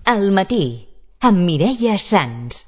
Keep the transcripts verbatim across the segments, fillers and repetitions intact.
Al matí, amb Mireia Sans.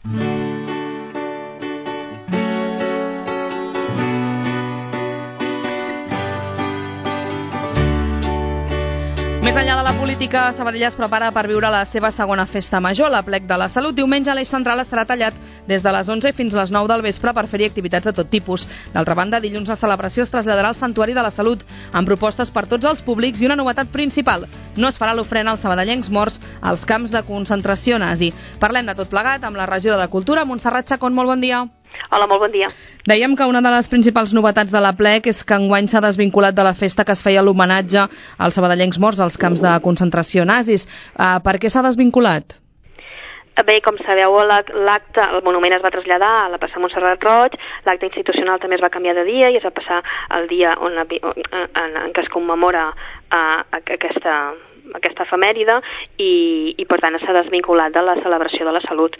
Més enllà de la política, Sabadell es prepara per viure la seva segona festa major, l'Aplec de la Salut. Diumenge l'eix central estarà tallat des de les onze fins a les nou del vespre per fer-hi activitats de tot tipus. D'altra banda, dilluns la celebració es traslladarà al Santuari de la Salut, amb propostes per tots els públics i una novetat principal: no es farà l'ofrena als sabadellencs morts als camps de concentració nazi. Parlem de tot plegat amb la regidora de Cultura, Montserrat Chacón. Molt bon dia. Hola, molt bon dia. Dèiem que una de les principals novetats de l'Aplec és que enguany s'ha desvinculat de la festa que es feia l'homenatge als sabadellencs morts als camps de concentració nazis. Uh, per què s'ha desvinculat? Bé, com sabeu, l'acte, el monument es va traslladar a la plaça Montserrat Roig, l'acte institucional també es va canviar de dia i es va passar el dia on, en, en què es commemora uh, aquesta, aquesta efemèride i, i per tant s'ha desvinculat de la celebració de la salut.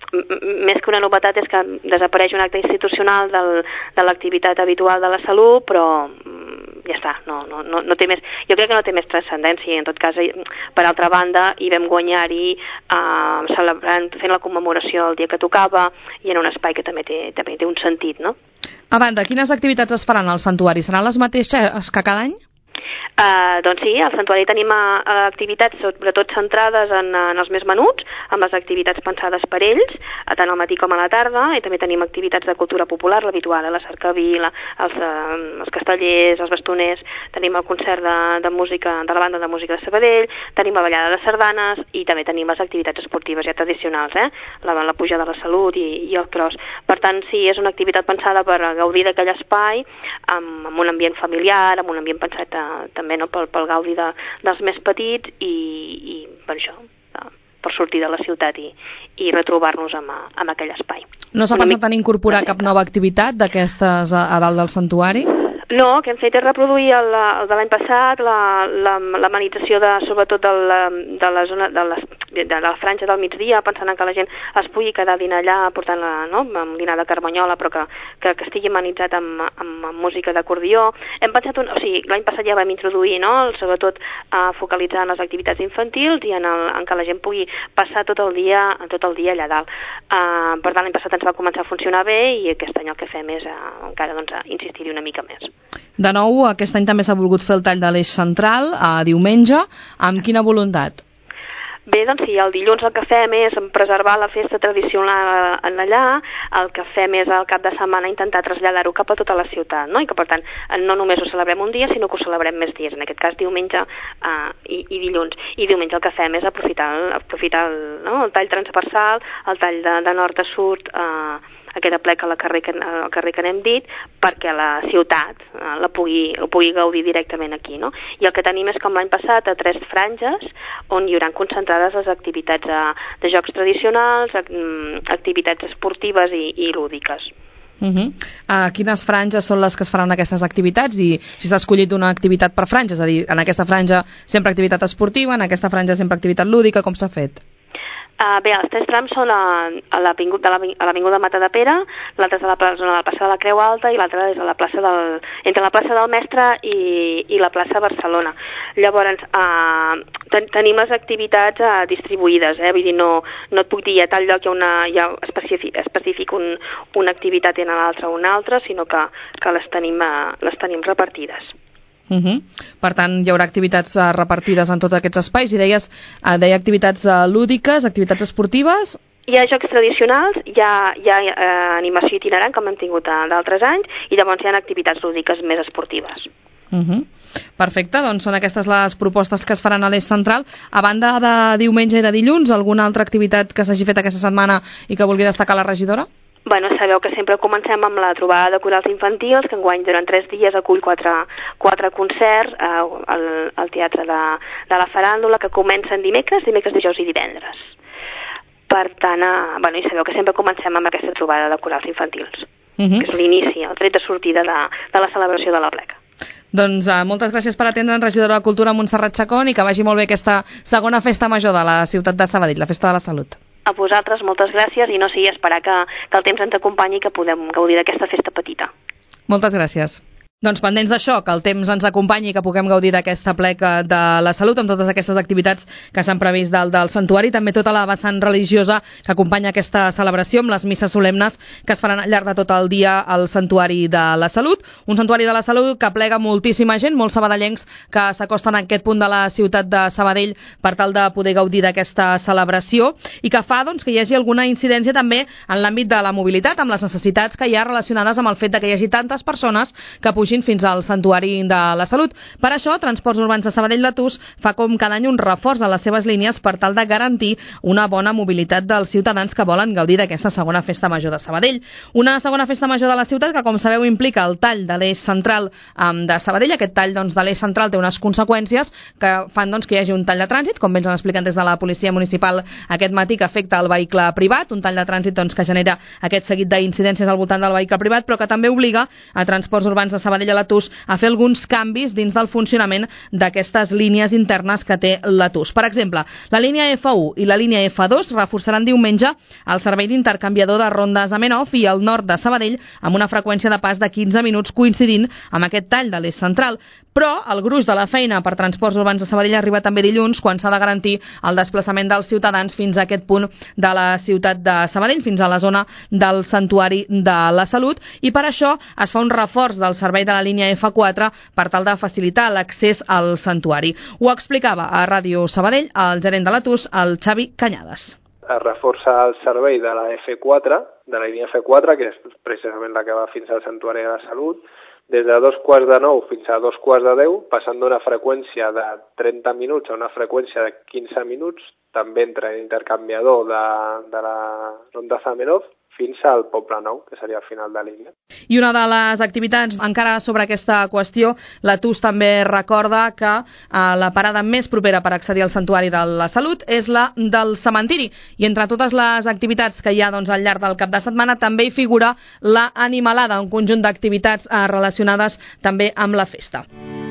Més que una novetat és que desapareix un acte institucional del, de l'activitat habitual de la salut, però ja està, no, no, no, no té més, jo crec que no té més transcendència. En tot cas, per altra banda, hi vam guanyar-hi eh, celebrant, fent la commemoració el dia que tocava i en un espai que també té, també té un sentit, no? A banda, quines activitats es faran al santuari? Seran les mateixes que cada any? Uh, doncs sí, al santuari tenim uh, activitats sobretot centrades en, en els més menuts, amb les activitats pensades per ells, tant al matí com a la tarda, i també tenim activitats de cultura popular, l'habitual, la cercaví, la, els, uh, els castellers, els bastoners, tenim el concert de, de música, de la banda de música de Sabadell, tenim la ballada de sardanes i també tenim les activitats esportives ja tradicionals, eh? la, la pujada de la salut i, i el cross. Per tant, sí, és una activitat pensada per gaudir d'aquell espai, amb, amb un ambient familiar, amb un ambient pensat uh, també no, pel, pel gaudi de, dels més petits i, i per això, per sortir de la ciutat i, i retrobar-nos amb, amb aquell espai. No s'ha pensat en incorporar cap nova activitat d'aquestes a, a dalt del santuari? No, el que hem fet és reproduir el, el de l'any passat, la, la, l'amenització de, sobretot de la, de la zona de, les, de la franja del migdia, pensant que la gent es pugui quedar a dinar allà, portant la, no, amb dinar de carmanyola, però que, que, que estigui amenitzat amb, amb, amb música d'acordió. Hem pensat, un, o sigui, l'any passat ja vam introduir, no, el, sobretot a focalitzar en les activitats infantils i en, el, en que la gent pugui passar tot el dia, tot el dia allà dalt. Uh, per tant, l'any passat ens va començar a funcionar bé i aquest any el que fem és uh, encara doncs, insistir-hi una mica més. De nou, aquest any també s'ha volgut fer el tall de l'eix central, a diumenge. Amb quina voluntat? Bé, doncs sí, el dilluns el que fem és preservar la festa tradicional en allà, el que fem és al cap de setmana intentar traslladar-ho cap a tota la ciutat, no? I que per tant no només ho celebrem un dia, sinó que ho celebrem més dies, en aquest cas diumenge uh, i, i dilluns. I diumenge el que fem és aprofitar, aprofitar el, no? el tall transversal, el tall de, de nord a sud, uh, aquest aplec al carrer que, al carrer que n'hem dit, perquè la ciutat eh, la pugui, la pugui gaudir directament aquí, no? I el que tenim és com l'any passat a tres franges on hi hauran concentrades les activitats de, de jocs tradicionals, activitats esportives i, i lúdiques. Uh -huh. uh, quines franges són les que es faran aquestes activitats i si s'ha escollit una activitat per franja? És a dir, en aquesta franja sempre activitat esportiva, en aquesta franja sempre activitat lúdica, com s'ha fet? Uh, bé, els tres trams són a, a l'Avinguda Matadepera, l'altre és a la plaça, a la plaça de la Creu Alta i l'altre és a la plaça del, entre la plaça del Mestre i, i la plaça Barcelona. Llavors, uh, ten, tenim les activitats uh, distribuïdes, eh? Vull dir, no, no et puc dir a tal lloc hi ha, una, hi ha específic, específic un, una activitat i en l'altra una altra, sinó que, que les, tenim, uh, les tenim repartides. Uh -huh. Per tant, hi haurà activitats uh, repartides en tots aquests espais i deies, uh, deia activitats uh, lúdiques, activitats esportives. Hi ha jocs tradicionals, hi ha, hi ha uh, animació itinerant, com hem tingut uh, d'altres anys, i llavors hi ha activitats lúdiques més esportives. Uh -huh. Perfecte, doncs són aquestes les propostes que es faran a l'eix central. A banda de diumenge i de dilluns, alguna altra activitat que s'hagi fet aquesta setmana i que vulgui destacar la regidora? Bueno, sabeu que sempre comencem amb la trobada de corals infantils, que enguany durant tres dies acull quatre, quatre concerts eh, al, al Teatre de, de la Faràndula, que comencen dimecres, dimecres, dijous i divendres. Per tant, eh, bueno, i sabeu que sempre comencem amb aquesta trobada de corals infantils, uh -huh. que és l'inici, el tret de sortida de, de la celebració de l'Aplec. Doncs uh, moltes gràcies per atendre'ns, regidora de Cultura Montserrat Chacón, i que vagi molt bé aquesta segona festa major de la ciutat de Sabadell, la Festa de la Salut. A vosaltres moltes gràcies i no sigui esperar que, que el temps ens acompanyi i que podem gaudir d'aquesta festa petita. Moltes gràcies. Doncs pendents d'això, que el temps ens acompanyi i que puguem gaudir d'aquesta plec de la salut amb totes aquestes activitats que s'han previst del, del santuari, també tota la vessant religiosa que acompanya aquesta celebració amb les misses solemnes que es faran al llarg de tot el dia al santuari de la salut. Un santuari de la salut que plega moltíssima gent, molts sabadellencs que s'acosten a aquest punt de la ciutat de Sabadell per tal de poder gaudir d'aquesta celebració i que fa doncs, que hi hagi alguna incidència també en l'àmbit de la mobilitat, amb les necessitats que hi ha relacionades amb el fet de que hi hagi tantes persones que pugin fins al santuari de la salut. Per això, Transports Urbans de Sabadell-Latús fa com cada any un reforç de les seves línies per tal de garantir una bona mobilitat dels ciutadans que volen gaudir d'aquesta segona festa major de Sabadell. Una segona festa major de la ciutat que, com sabeu, implica el tall de l'eix central um, de Sabadell. Aquest tall doncs, de l'eix central té unes conseqüències que fan doncs, que hi hagi un tall de trànsit, com bé ens han explicat des de la policia municipal aquest matí, que afecta el vehicle privat, un tall de trànsit doncs, que genera aquest seguit d'incidències al voltant del vehicle privat, però que també obliga a Transports Urbans de Sabadell a Latús a fer alguns canvis dins del funcionament d'aquestes línies internes que té Latús. Per exemple, la línia F u i la línia F dos reforçaran diumenge el servei d'intercanviador de rondes a Menof i al nord de Sabadell amb una freqüència de pas de quinze minuts coincidint amb aquest tall de l'eix central. Però el gruix de la feina per Transports Urbans de Sabadell arriba també dilluns, quan s'ha de garantir el desplaçament dels ciutadans fins a aquest punt de la ciutat de Sabadell, fins a la zona del Santuari de la Salut, i per això es fa un reforç del servei de la línia F quatre per tal de facilitar l'accés al santuari. Ho explicava a Ràdio Sabadell el gerent de Latús, el Xavi Cañades. Es reforça el servei de la F quatre, de la línia F quatre, que és precisament la que va fins al Santuari de la Salut, des de dos quarts de nou fins a dos quarts de deu, passant d'una freqüència de trenta minuts a una freqüència de quinze minuts, també entre l'intercanviador de, de la ronda Zamenhof fins al Poble Nou, que seria el final de línia. I una de les activitats, encara sobre aquesta qüestió, Latús també recorda que eh, la parada més propera per accedir al Santuari de la Salut és la del cementiri. I entre totes les activitats que hi ha doncs, al llarg del cap de setmana també hi figura la Animalada, un conjunt d'activitats eh, relacionades també amb la festa.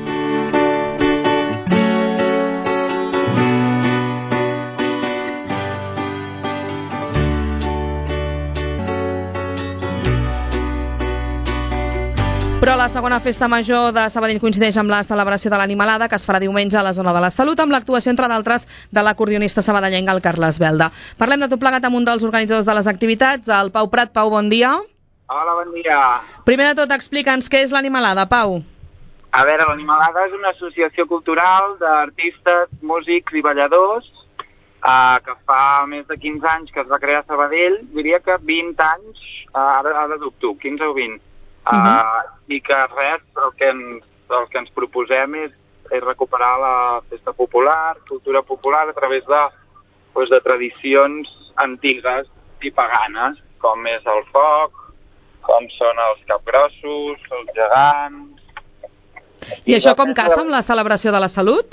Però la segona festa major de Sabadell coincideix amb la celebració de l'Animalada, que es farà diumenge a la zona de la Salut, amb l'actuació, entre d'altres, de l'acordionista sabadellenc, el Carles Belda. Parlem de tot plegat amb un dels organitzadors de les activitats, el Pau Prat. Pau, bon dia. Hola, bon dia. Primer de tot, explica'ns què és l'Animalada, Pau. A veure, l'Animalada és una associació cultural d'artistes, músics i balladors eh, que fa més de quinze anys que es va crear a Sabadell, diria que vint anys, eh, ara, ara dubto, quinze o vint. Uh, uh-huh. I que res, el que ens, el que ens proposem és, és recuperar la festa popular, cultura popular, a través de, doncs, de tradicions antigues i paganes, com és el foc, com són els capgrossos, els gegants... I, I això com casa amb la celebració de la salut?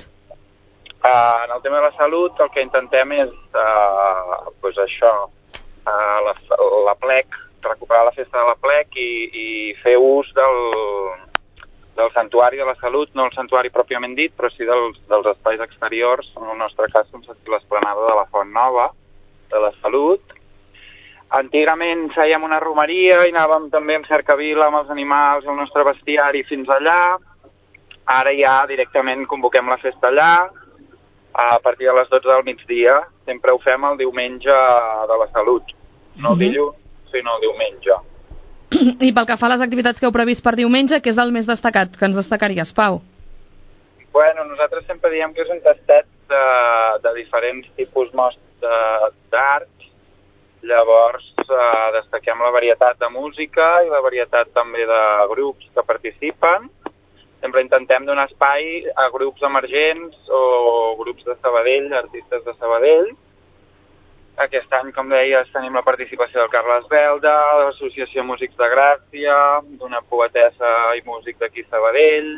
Uh, en el tema de la salut el que intentem és uh, doncs això, uh, la, la plec, recuperar la festa de la plec i, i fer ús del, del santuari de la salut, no el santuari pròpiament dit, però sí dels, dels espais exteriors, en el nostre cas l'esplanada de la Font Nova de la Salut. Antigament fèiem una romeria i anàvem també en cercavila amb els animals, el nostre bestiari fins allà. Ara ja directament convoquem la festa allà a partir de les dotze del migdia. Sempre ho fem el diumenge de la Salut, no el dilluns, sinó el diumenge. I pel que fa a les activitats que heu previst per diumenge, què és el més destacat que ens destacaries, Pau? Bueno, nosaltres sempre diem que és un tastet de, de diferents tipus d'art. Llavors eh, destaquem la varietat de música i la varietat també de grups que participen. Sempre intentem donar espai a grups emergents o grups de Sabadell, artistes de Sabadell. Aquest any, com deies, tenim la participació del Carles Belda, de l'Associació Músics de Gràcia, d'una poetessa i músic d'aquí Sabadell,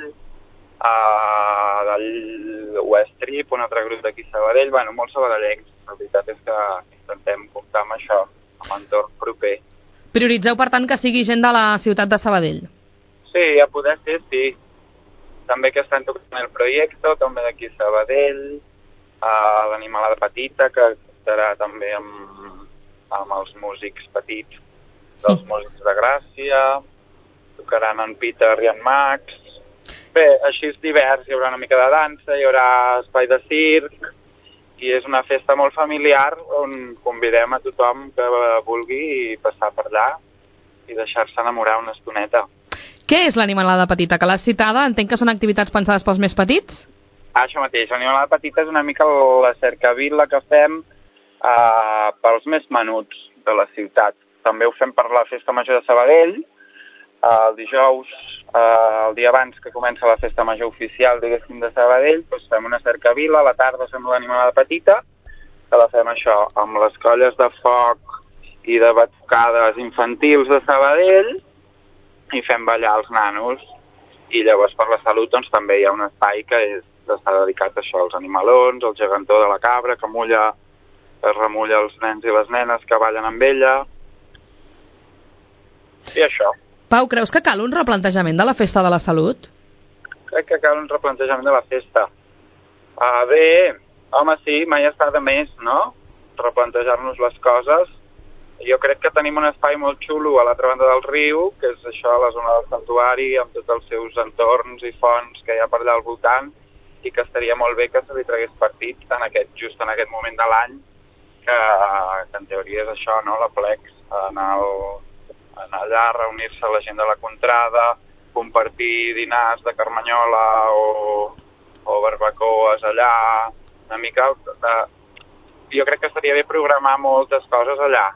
uh, del West Trip, un altre grup d'aquí Sabadell, bueno, molts sabadellencs. La veritat és que intentem comptar amb això, amb entorn proper. Prioritzeu, per tant, que sigui gent de la ciutat de Sabadell? Sí, a poder ser, sí. També que estan tocant el projecte, també d'aquí Sabadell, uh, l'Animalada Petita, que estarà també amb, amb els músics petits dels músics de Gràcia, tocaran en Peter i en Max. Bé, així és divers, hi haurà una mica de dansa, hi haurà espai de circ, i és una festa molt familiar on convidem a tothom que vulgui passar per allà i deixar-se enamorar una estoneta. Què és l'animalada petita? Que l'has citada, entenc que són activitats pensades pels més petits? Ah, això mateix, l'animalada petita és una mica la cercavila que fem eh, pels més menuts de la ciutat. També ho fem per la Festa Major de Sabadell, eh, el dijous, eh, el dia abans que comença la Festa Major oficial, diguéssim, de Sabadell, doncs fem una cercavila, a la tarda fem l'animalada petita, que la fem això, amb les colles de foc i de batucades infantils de Sabadell, i fem ballar els nanos, i llavors per la salut doncs també hi ha un espai que és, està dedicat a això, als animalons, al gegantó de la cabra, que mulla, que remulla els nens i les nenes que ballen amb ella, i això. Pau, creus que cal un replantejament de la Festa de la Salut? Crec que cal un replantejament de la festa. Uh, bé, home, sí, mai està de més, no?, replantejar-nos les coses. Jo crec que tenim un espai molt xulo a l'altra banda del riu, que és això, la zona del santuari, amb tots els seus entorns i fonts que hi ha per allà al voltant, i que estaria molt bé que se li tragués partit en aquest, just en aquest moment de l'any, que, que en teoria és això, no?, la plex, anar, el, anar allà, reunir-se la gent de la contrada, compartir dinars de carmanyola o, o barbacoes allà, una mica... De... Jo crec que estaria bé programar moltes coses allà.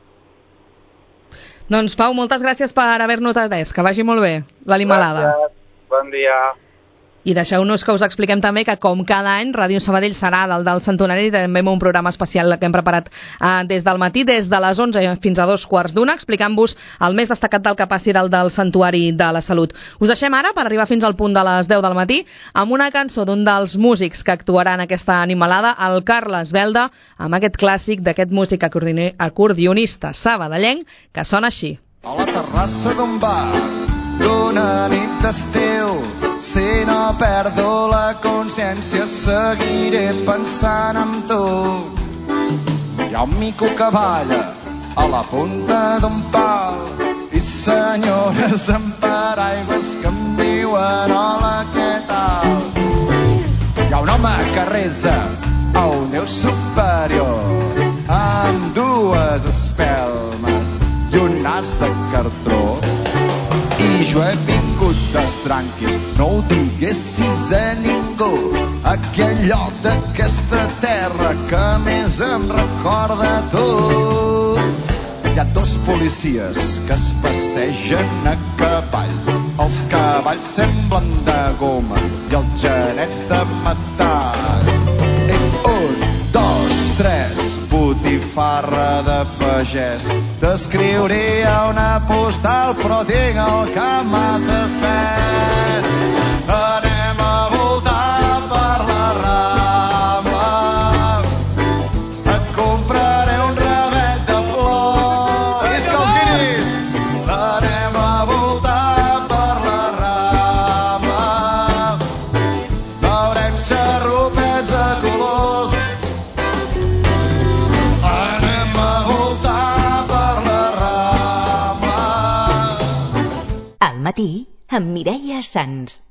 Doncs, Pau, moltes gràcies per haver-nos atès. Que vagi molt bé l'animalada. Gràcies. Bon dia. I deixeu-nos que us expliquem també que, com cada any, Ràdio Sabadell serà del del centenari, també amb un programa especial que hem preparat eh, des del matí, des de les onze fins a dos quarts d'una, explicant-vos el més destacat del que passi del del Santuari de la Salut. Us deixem ara, per arribar fins al punt de les deu del matí, amb una cançó d'un dels músics que actuarà en aquesta animalada, el Carles Belda, amb aquest clàssic d'aquest músic acordionista sabadellenc, que sona així. A la terrassa d'un bar, d'una nit d'estiu, si no perdo la consciència seguiré pensant en tu. Hi ha un mico que balla a la punta d'un pal i senyores amb paraigües que em diuen hola, què tal? Hi ha un home que resa a un déu superior amb dues espelmes i un nas de cartró. I jo he vingut dels tranquis, no ho diguessis a ningú, aquell lloc d'aquesta terra que més em recorda tu. Hi ha dos policies que es passegen a cavall, els cavalls semblen de goma i els genets de metall. I un, dos, tres, botifarra de pagès, t'escriuria una postal però tinc el cap massa espès. Anem a voltar per la Rambla, et compraré un ramet de flors. Visca els guiris! Anem a voltar per la Rambla, veurem xarrupets de colors. Al matí, amb Mireia Sans.